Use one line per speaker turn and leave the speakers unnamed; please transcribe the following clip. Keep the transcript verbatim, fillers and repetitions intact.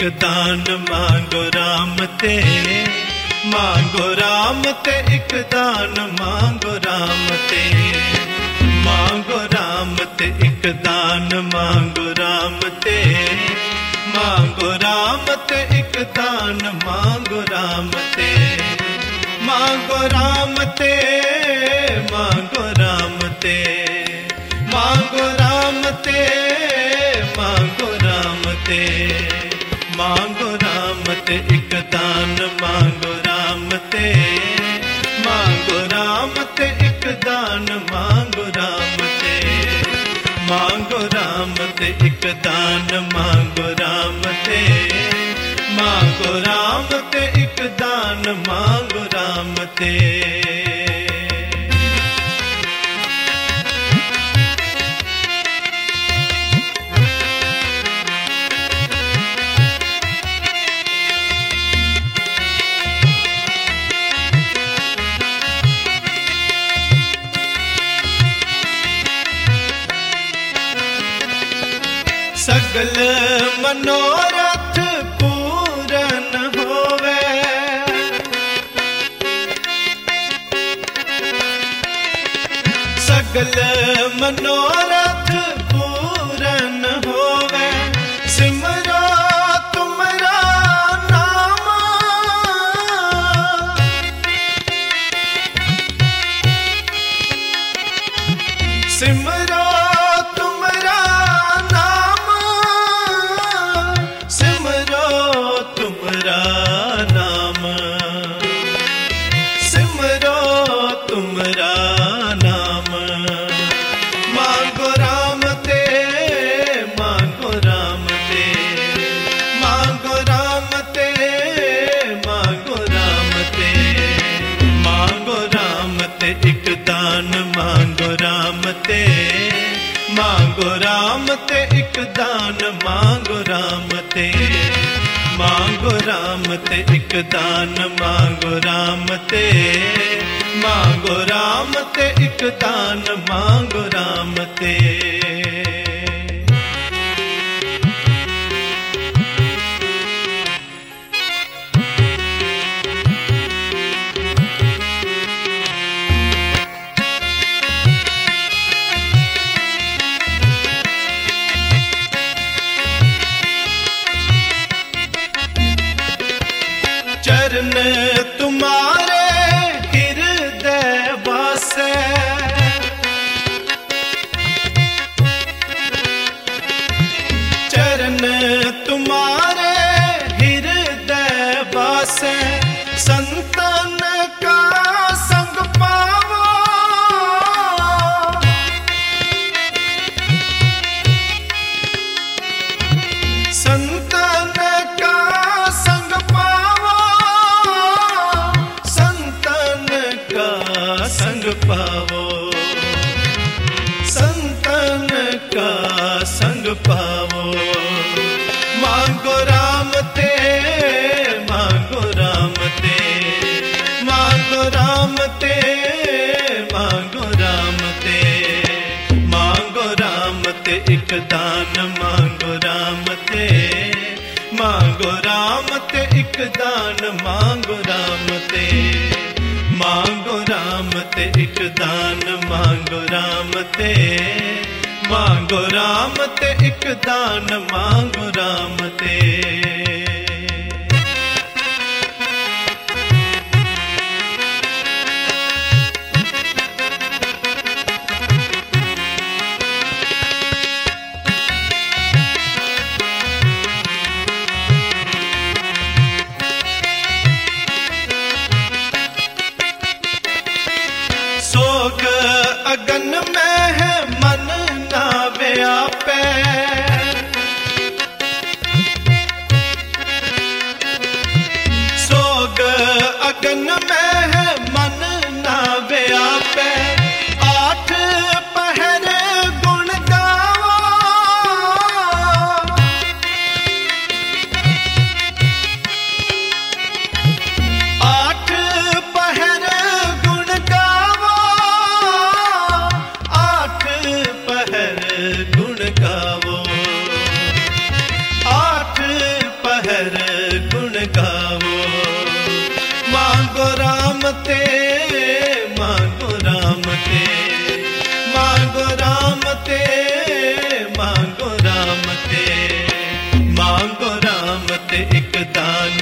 दान मांगो राम ते, मांगो राम ते एक दान मांगो राम ते, मांगो राम ते एक दान मांगो राम ते, मांगो राम ते एक दान मांगो राम ते, मांगो राम ते, मांगो राम ते, मांगो राम ते, मांगो राम ते, मांगो राम ते एक दान मांगो राम ते, मांगो राम ते एक दान मांगो राम ते, मांगो राम ते एक दान मांगो राम ते, मांगो राम ते एक दान मांगो राम ते। सगल मनोरथ पूरन होवे, सगल मनोरथ पूरन होवे, सिमरो तुमरा नाम, सिमरो तुमरा नाम, सिमरो तुमरा नाम, सिमरो तुमरा नाम, मांगो राम ते, मांगो राम ते, मांगो राम ते, मांगो राम ते, मांगो राम ते एक दान मांगो राम ते, मांगो राम ते एक दान मांगो राम ते, मांगो राम ते एक दान मांगो राम ते, मांगो राम ते एक दान मांगो राम ते। चरण तुम्हारे हृदय वासे, चरण तुम्हारे हृदय वासे, संतन का संग पावो, संतन का संग पावो, संतन का संग पावो, संतन का संग पावो, मांगो राम ते, मांगो राम ते, मांगो राम ते, मांगो राम ते, मांगो राम ते एक दान मांगो राम ते, मांगो राम ते एक दान मांगो राम ते, मांगो राम ते एक दान मांगो राम ते, मांगो राम ते एक दान मांगो राम ते। सोग अगन में है मन ना व्यापे,